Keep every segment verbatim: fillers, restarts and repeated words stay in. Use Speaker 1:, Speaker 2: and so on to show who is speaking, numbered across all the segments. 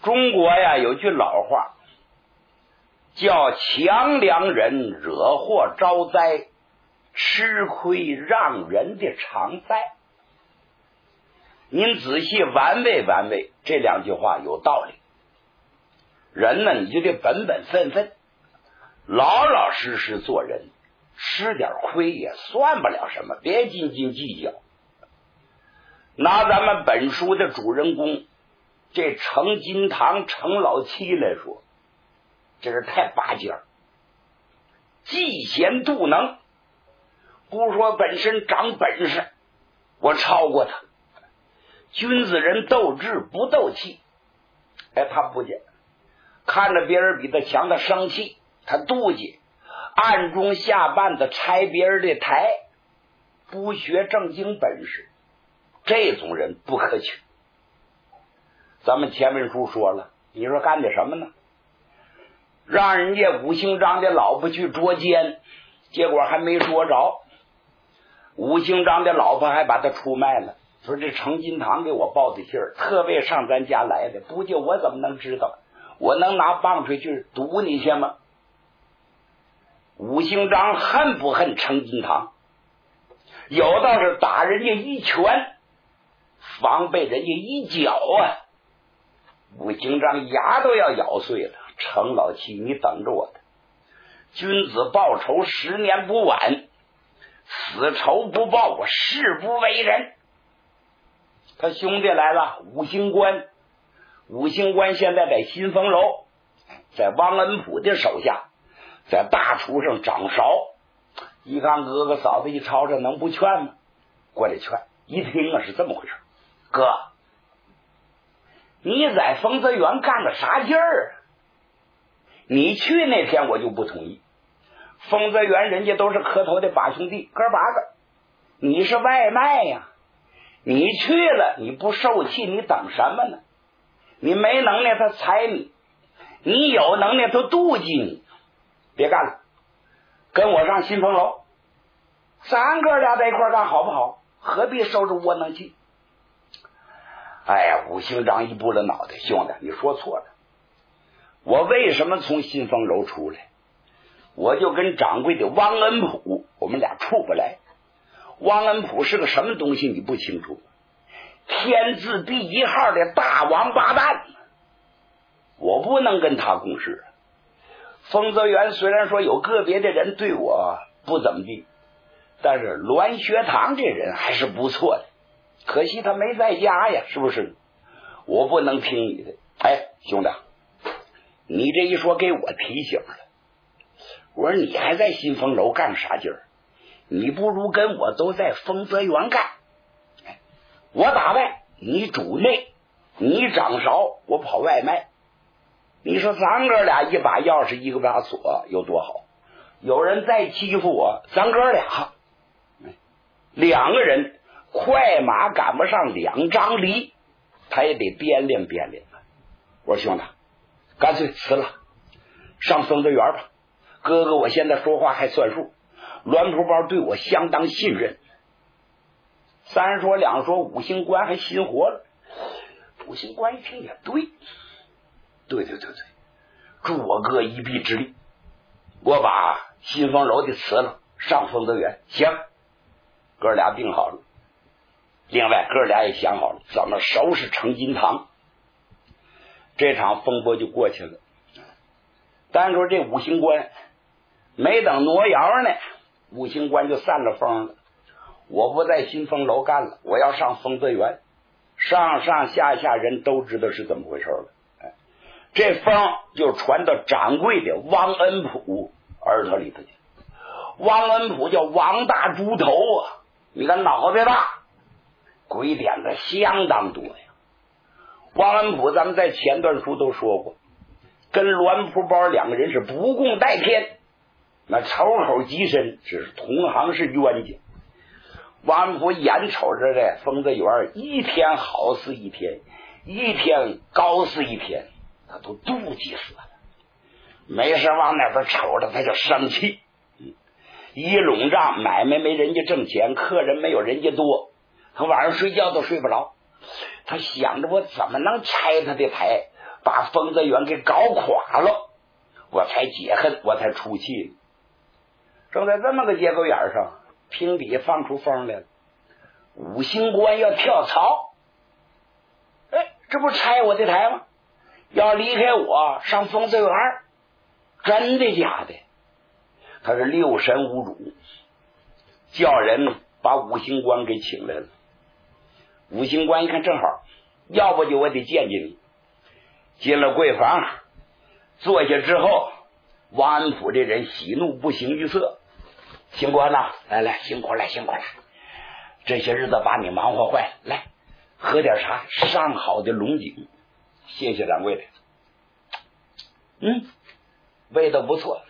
Speaker 1: 中国呀有句老话叫强梁人惹祸招灾，吃亏让人的常在。您仔细玩味玩味，这两句话有道理。人呢，你就得本本分分，老老实实做人，吃点亏也算不了什么，别斤斤计较。拿咱们本书的主人公这程金堂程老七来说，这是太拔尖儿，嫉贤妒能，不说本身长本事，我超过他。君子人斗智不斗气，哎，他不见，看着别人比他强，他生气，他妒忌，暗中下绊子拆别人的台，不学正经本事，这种人不可取。咱们前文书说了，你说干点什么呢？让人家五行章的老婆去捉奸，结果还没捉着，五行章的老婆还把他出卖了。说这程金堂给我报的信儿，特别上咱家来的，不就我怎么能知道？我能拿棒槌去堵你去吗？五行章恨不恨程金堂？有道是打人家一拳，防备人家一脚啊！五行章牙都要咬碎了。程老七，你等着我的，君子报仇十年不晚，此仇不报，我誓不为人。他兄弟来了，五行官，五行官现在在新丰楼，在汪恩溥的手下，在大厨上掌勺。一看哥哥嫂子一吵吵，能不劝吗？过来劝，一听啊是这么回事，哥，你在丰泽园干了啥劲儿？你去那天我就不同意。丰泽园人家都是磕头的八兄弟，哥八个，你是外卖呀，你去了你不受气，你等什么呢？你没能耐他踩你，你有能耐他妒忌你，别干了，跟我上新丰楼，咱哥俩在一块干好不好？何必受着窝囊气？哎呀，五行章一拨了脑袋，兄弟你说错了，我为什么从新丰楼出来？我就跟掌柜的汪恩溥我们俩处不来。汪恩溥是个什么东西你不清楚？天字第一号的大王八蛋，我不能跟他共事。丰泽园虽然说有个别的人对我不怎么地，但是栾学堂这人还是不错的，可惜他没在家呀，是不是？我不能听你的。哎，兄弟，你这一说给我提醒了，我说你还在新丰楼干啥劲儿？你不如跟我都在丰泽园干，我打外，你主内，你掌勺，我跑外卖。你说咱哥俩一把钥匙一个把锁有多好？有人再欺负我，咱哥俩两个人快马赶不上两张犁，他也得掂量掂量。我说兄弟，干脆辞了，上丰泽园吧。哥哥我现在说话还算数，栾蒲包对我相当信任。三说两说，五行官还心活了。五行官一听也对，对对对对，助我哥一臂之力，我把新丰楼的辞了，上丰泽园。行，哥俩定好了。另外哥俩也想好了怎么收拾程金堂，这场风波就过去了。单说这五行官没等挪摇呢，五行官就散了风了。我不在新丰楼干了，我要上丰泽园。上上下下人都知道是怎么回事了。哎，这风就传到掌柜的汪恩溥耳朵里头去。汪恩溥叫王大猪头啊，你看脑袋大，鬼点子相当多呀。汪恩溥咱们在前段书都说过，跟栾蒲包两个人是不共戴天，那仇口极深，只是同行是冤家。汪恩溥眼瞅着这丰泽园一天好似一天，一天高似一天，他都妒忌死了。没事往那边瞅着他就生气，一笼账买卖没人家挣钱，客人没有人家多，他晚上睡觉都睡不着。他想着我怎么能拆他的台， 把冯泽远给搞垮了，我才解恨，我才出气。正在这么个节骨眼上，平底放出风来了，五行官要跳槽。哎，这不拆我的台吗？要离开我上冯泽园，真的假的？他是六神无主，叫人把五行官给请来了。五行官一看正好，要不就我得见见你。进了柜房，坐下之后，王安普这人喜怒不形于色。行官呐、啊，来来，辛苦了，辛苦了，这些日子把你忙活坏了，来喝点茶，上好的龙井。谢谢掌柜的。嗯，味道不错。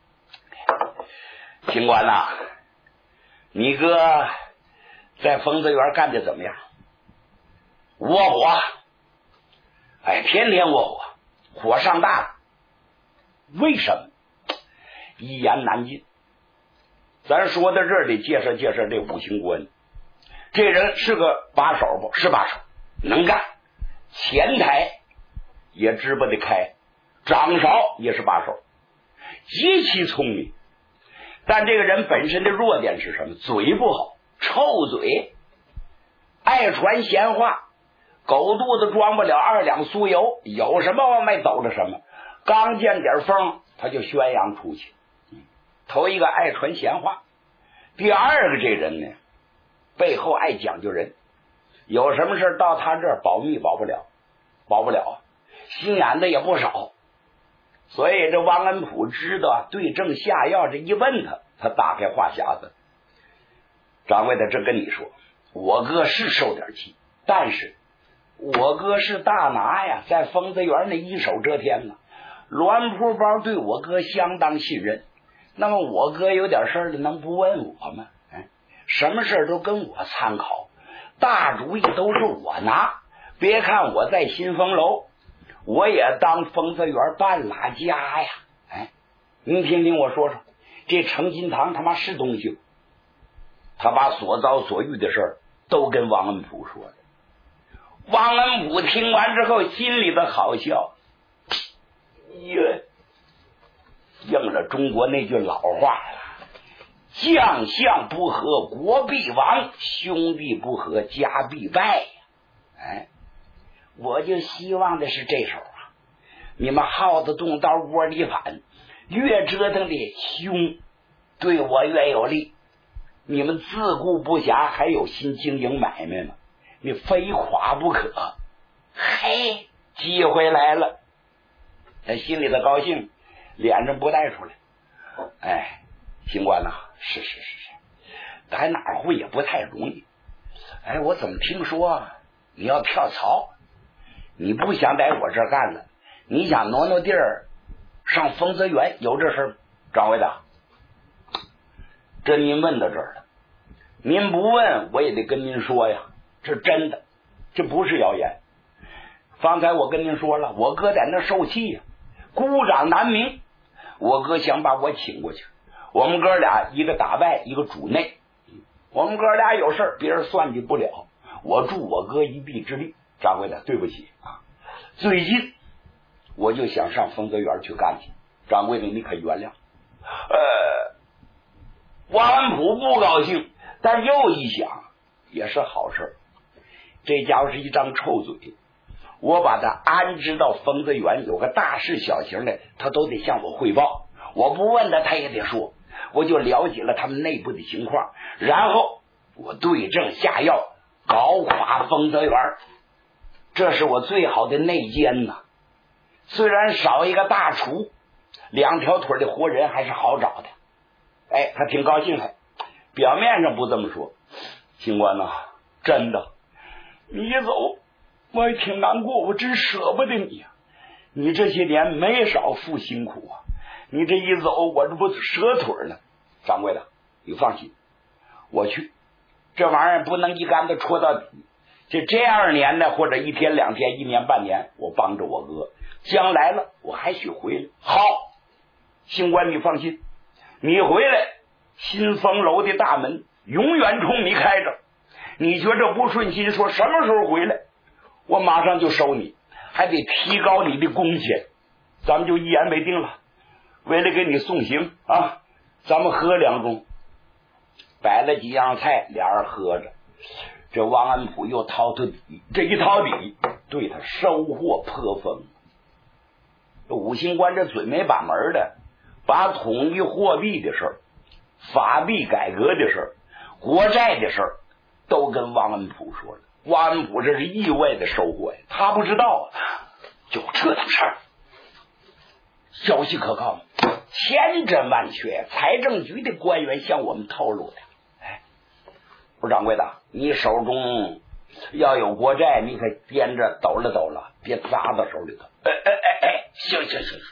Speaker 1: 行官呐、啊，你哥在冯泽园干的怎么样？窝火，哎，天天窝火，火上大了。为什么？一言难尽。咱说到这儿得介绍介绍这五行官，这人是个把手不？是把手，能干，前台也支不得开，掌勺也是把手，极其聪明。但这个人本身的弱点是什么？嘴不好，臭嘴，爱传闲话，狗肚子装不了二两酥油，有什么往外抖着什么，刚见点风他就宣扬出去。头一个爱传闲话，第二个这人呢，背后爱讲究人，有什么事到他这儿保密保不了，保不了，心眼子也不少。所以这王恩普知道对症下药，这一问他，他打开话匣子。掌柜的，这跟你说，我哥是受点气，但是我哥是大拿呀，在丰泽园那一手遮天呢。栾铺包对我哥相当信任，那么我哥有点事儿能不问我吗？哎，什么事都跟我参考，大主意都是我拿。别看我在新丰楼，我也当丰泽园半拉家呀。哎，您听听我说说，这程金堂他妈是东西。他把所遭所遇的事儿都跟王恩普说的。王恩普听完之后心里的好笑，耶，应了中国那句老话了，将相不和国必亡，兄弟不和家必败。哎，我就希望的是这手啊，你们耗子动刀窝里反，越折腾的凶，对我越有利。你们自顾不暇，还有心经营买卖吗？你非垮不可。嘿，机会来了，他心里的高兴脸上不带出来。哎，行官呐、啊，是是是是，在哪会也不太容易。哎，我怎么听说你要跳槽？你不想在我这儿干了，你想挪挪地儿上丰泽园，有这事儿？掌柜的，这您问到这儿了，您不问我也得跟您说呀，这真的，这不是谣言。方才我跟您说了，我哥在那受气呀、啊，孤掌难鸣。我哥想把我请过去，我们哥俩一个打外，一个主内，我们哥俩有事别人算计不了，我助我哥一臂之力。掌柜的，对不起啊，最近我就想上丰泽园去干去，掌柜的你可原谅。呃，王安普不高兴，但又一想也是好事，这家伙是一张臭嘴，我把他安置到丰泽园，有个大事小情的他都得向我汇报，我不问他他也得说，我就了解了他们内部的情况，然后我对症下药，搞垮丰泽园，这是我最好的内奸呐。虽然少一个大厨，两条腿的活人还是好找的。哎，他挺高兴的，表面上不这么说。警官呐、啊，真的，你一走我也挺难过，我真舍不得你呀、啊。你这些年没少付辛苦啊，你这一走我这不折腿了。掌柜的，你放心，我去，这玩意儿不能一竿子戳到底，就这二年呢，或者一天两天一年半年，我帮着我哥，将来了我还许回来。好，星官你放心，你回来新丰楼的大门永远冲你开着，你觉着不顺心说什么时候回来，我马上就收你， 还得提高你的工钱，咱们就一言为定了。为了给你送行啊，咱们喝两盅。摆了几样菜，俩人喝着。这王安普又掏出底，这一掏底，对他收获颇丰。五星官这嘴没把门的，把统一货币的事儿、法币改革的事儿、国债的事儿都跟王安普说了。王安普这是意外的收获呀，他不知道啊，就这等事儿。消息可靠吗？千真万确，财政局的官员向我们透露的。哎，不是掌柜的，你手中要有国债，你可掂着抖了抖了，别砸到手里头。哎哎哎哎，行行行行。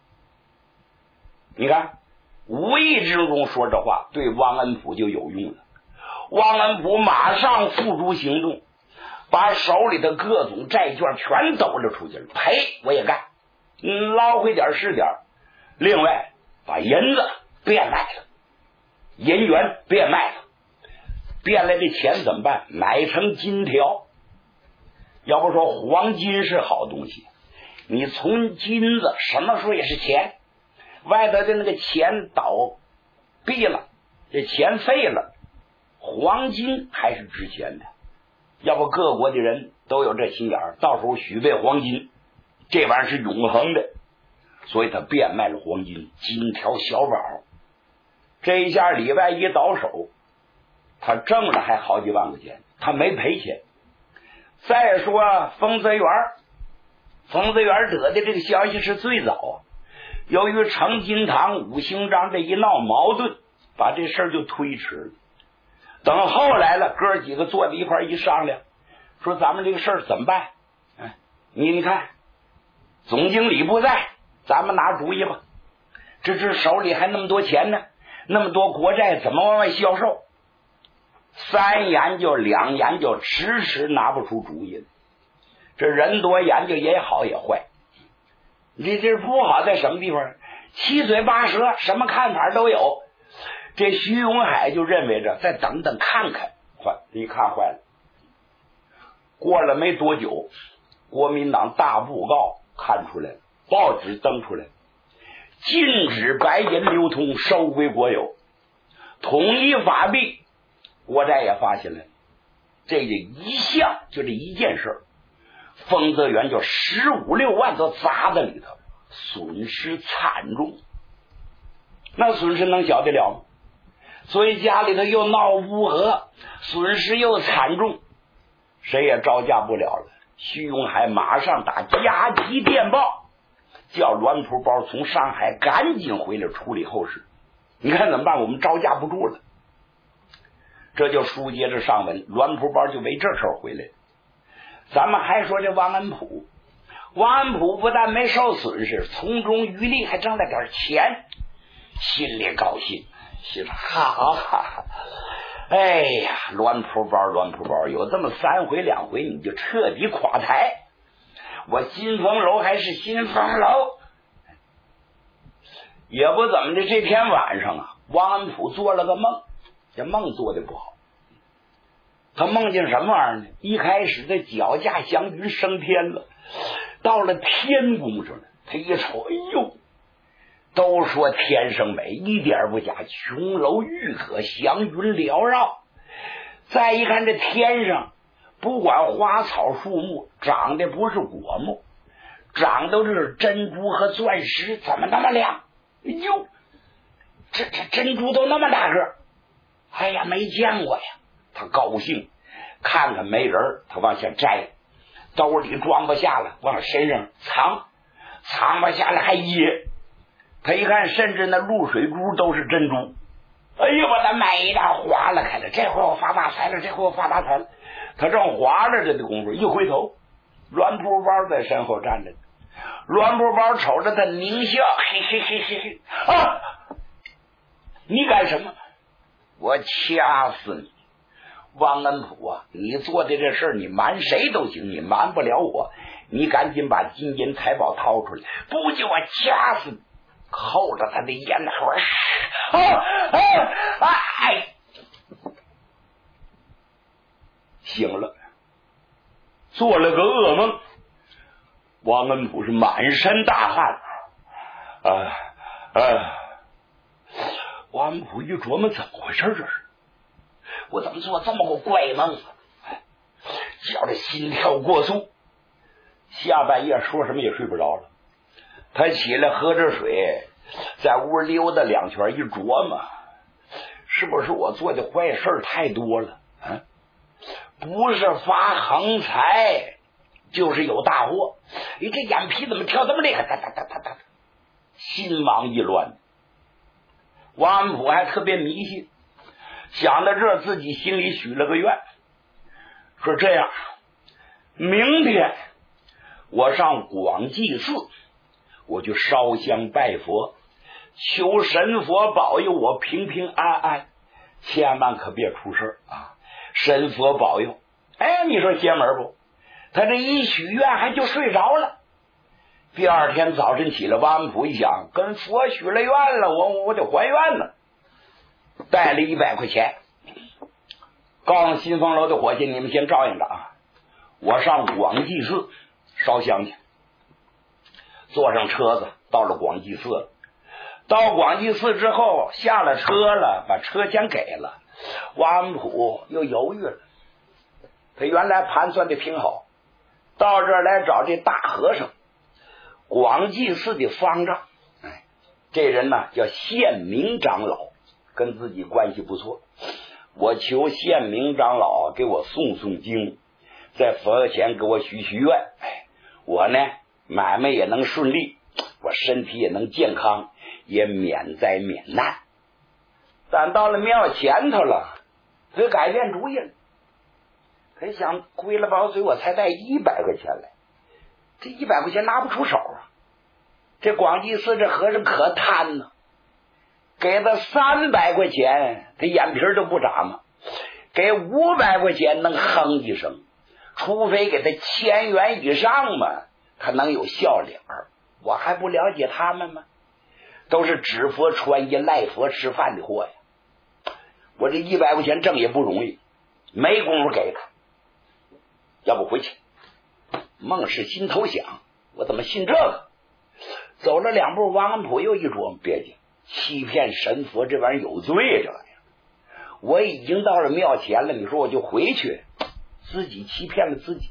Speaker 1: 你看，无意之中说这话，对王安普就有用了。王安普马上付诸行动，把手里的各种债券全抖了出去了。赔我也干，嗯，捞回点是点。另外，把银子变卖了，银元变卖了，变来的钱怎么办？买成金条。要不说黄金是好东西，你从金子什么时候也是钱，外头的那个钱倒闭了，这钱废了，黄金还是值钱的。要不各国的人都有这心眼儿，到时候许备黄金，这玩意儿是永恒的。所以他变卖了黄金，金条小宝。这一下礼拜一倒手，他挣了还好几万块钱，他没赔钱。再说丰泽园，丰泽园得的这个消息是最早啊。由于程金堂、五行章这一闹矛盾，把这事儿就推迟了。等后来了，哥几个坐在一块一商量，说咱们这个事儿怎么办？哎，你你看，总经理不在，咱们拿主意吧。这这手里还那么多钱呢，那么多国债，怎么往外销售？三研究两研究，迟迟拿不出主意。这人多研究也好也坏。你这不好在什么地方？七嘴八舌，什么看法都有。这徐永海就认为着再等等看看，坏，一看坏了。过了没多久，国民党大布告看出来了，报纸登出来，禁止白银流通，收归国有，统一法币，国债也发下来了。这个一项就这一件事，丰泽园就十五六万都砸在里头，损失惨重。那损失能小得了吗？所以家里头又闹乌合，损失又惨重，谁也招架不了了。徐永海马上打加急电报，叫栾蒲包从上海赶紧回来处理后事。你看怎么办？我们招架不住了。这就书接着上文，栾蒲包就为这事儿回来。咱们还说这王安普，王安普不但没受损失，从中渔利还挣了点钱，心里高兴，心里好哈哈。哎呀，栾蒲包栾蒲包，有这么三回两回你就彻底垮台，我新风楼还是新风楼。也不怎么的，这天晚上啊，王安普做了个梦，这梦做的不好。他梦见什么玩意儿呢？一开始的脚驾祥云升天了，到了天宫上了，他一瞅，哎呦，都说天生美，一点不假，琼楼玉阁，祥云缭绕。再一看这天上，不管花草树木，长的不是果木，长的是珍珠和钻石，怎么那么亮？哎呦，这这珍珠都那么大个，哎呀，没见过呀！他高兴，看看没人，他往下摘，兜里装不下了，往身上藏，藏不下来还掖。他一看，甚至那露水珠都是珍珠。哎呀，把它美的划了开了，这回我发大财了，这回我发大财了。他正划着这的功夫，一回头，栾蒲包在身后站着。栾蒲包瞅着他狞笑，嘿嘿嘿嘿嘿，啊！你干什么？我掐死你！王安普啊，你做的这事儿，你瞒谁都行，你瞒不了我。你赶紧把金银财宝掏出来，不就我掐死你！扣着他的咽喉，啊啊哎！醒了，做了个噩梦。 王恩普是满身大汗，啊啊！王恩普一琢磨，怎么回事？这是我怎么做这么个怪梦？叫这心跳过速，下半夜说什么也睡不着了。他起来喝着水，在屋溜达两圈，一琢磨，是不是我做的坏事太多了？啊，不是发横财，就是有大祸。你这眼皮怎么跳这么厉害？哒哒哒哒哒，心忙意乱。王安普还特别迷信，想到这，自己心里许了个愿，说这样，明天我上广济寺，我就烧香拜佛，求神佛保佑我平平安安，千万可别出事啊！神佛保佑。哎，你说邪门不？他这一许愿还就睡着了。第二天早晨起来，王安普一想，跟佛许了愿了，我我得还愿呢。带了一百块钱，告诉新风楼的伙计，你们先照应着啊，我上广济寺烧香去。坐上车子到了广济寺了。到广济寺之后，下了车了，把车钱给了，王安普又犹豫了。他原来盘算的挺好，到这儿来找这大和尚，广济寺的方丈。哎，这人呢叫宪明长老，跟自己关系不错。我求宪明长老给我诵诵经，在佛前给我许许愿。哎，我呢买卖也能顺利，我身体也能健康，也免灾免难。但到了庙前头了，他改变主意了。他想，归了包嘴，我才带一百块钱来，这一百块钱拿不出手啊！这广济寺这和尚可贪呢，给他三百块钱，他眼皮都不眨嘛；给五百块钱能哼一声，除非给他千元以上嘛，他能有笑脸儿。我还不了解他们吗？都是指佛穿衣赖佛吃饭的货呀！我这一百块钱挣也不容易，没工夫给他。要不回去，梦是心头想，我怎么信这个？走了两步，王安普又一琢磨，别介，欺骗神佛这玩意儿有罪，这玩意儿我已经到了庙前了，你说我就回去，自己欺骗了自己。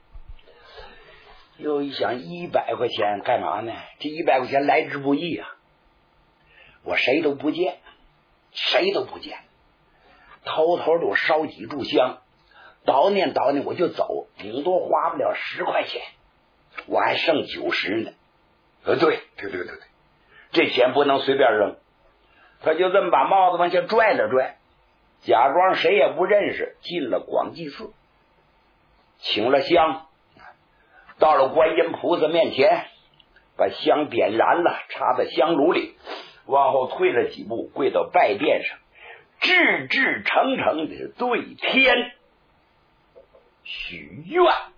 Speaker 1: 又一想，一百块钱干嘛呢？这一百块钱来之不易啊！我谁都不见，谁都不见，偷偷的我烧几炷香，叨念叨念我就走，顶多花不了十块钱，我还剩九十呢。呃，对对对对对，这钱不能随便扔。他就这么把帽子往下拽了拽，假装谁也不认识，进了广济寺，请了香，到了观音菩萨面前，把香点燃了，插在香炉里，往后退了几步，跪到拜殿上，志志诚诚的对天许愿。